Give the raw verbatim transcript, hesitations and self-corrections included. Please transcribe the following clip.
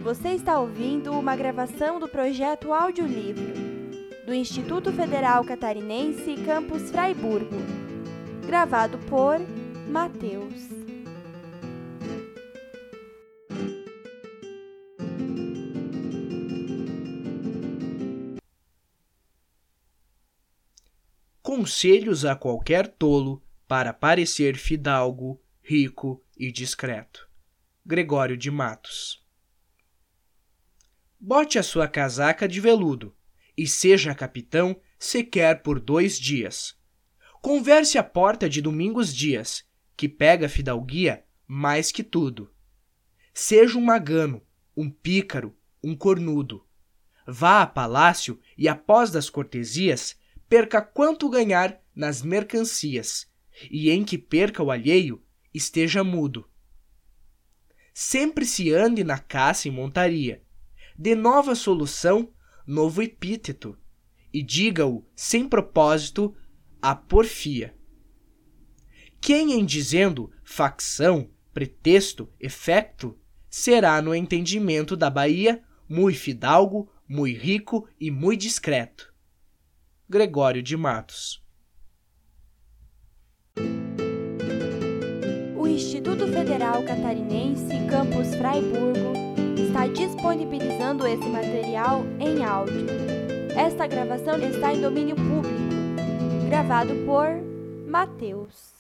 Você está ouvindo uma gravação do projeto Audiolivro, do Instituto Federal Catarinense Campus Fraiburgo, gravado por Mateus. Conselhos a qualquer tolo para parecer fidalgo, rico e discreto. Gregório de Matos. Bote a sua casaca de veludo e seja capitão sequer por dois dias. Converse à porta de Domingos Dias, que pega fidalguia mais que tudo. Seja um magano, um pícaro, um cornudo. Vá a palácio e, após das cortesias, perca quanto ganhar nas mercancias, e em que perca o alheio, esteja mudo. Sempre se ande na caça e montaria. Dê nova solução, novo epíteto, e diga-o sem propósito a porfia. Quem em dizendo facção, pretexto, efecto, será no entendimento da Bahia mui fidalgo, mui rico e mui discreto. Gregório de Matos. O Instituto Federal Catarinense Campus Fraiburgo está disponibilizando esse material em áudio. Esta gravação está em domínio público, gravado por Mateus.